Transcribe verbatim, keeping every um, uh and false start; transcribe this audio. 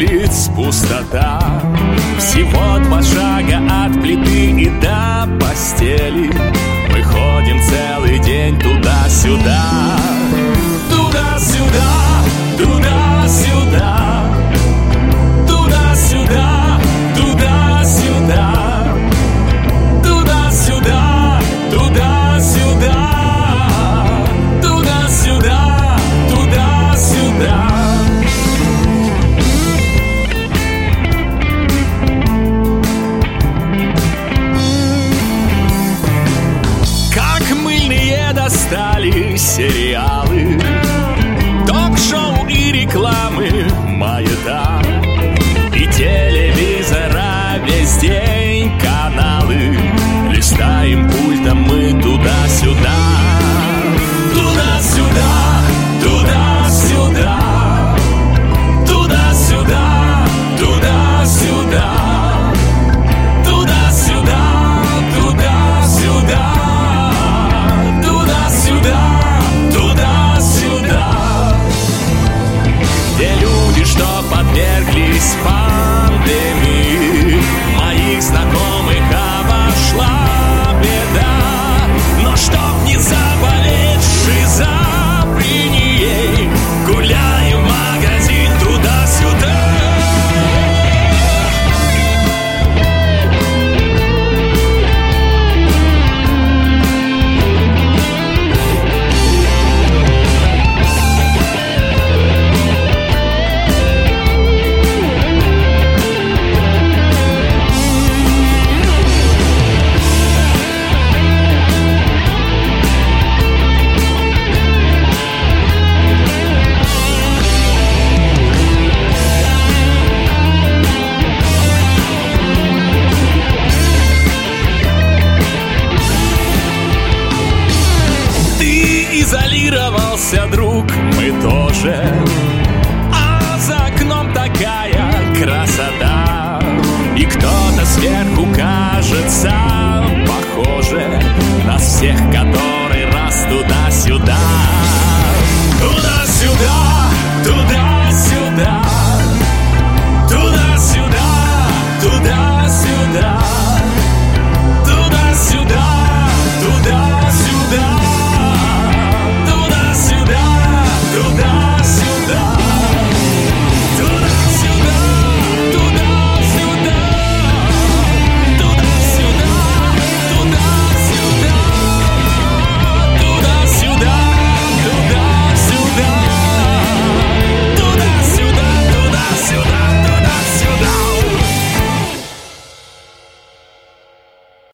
улиц пустота. Всего два шага от плиты и до постели. Мы ходим целый день туда-сюда, туда-сюда, туда-сюда, туда-сюда, туда-сюда, туда-сюда, туда-сюда, туда-сюда, туда-сюда. Достали сериалы, ток-шоу и рекламы, маята и телевизора весь день каналы. Листаем пультом мы туда-сюда, туда-сюда, туда-сюда, туда-сюда, туда-сюда, туда-сюда, туда-сюда. Туда-сюда, где люди, что подверглись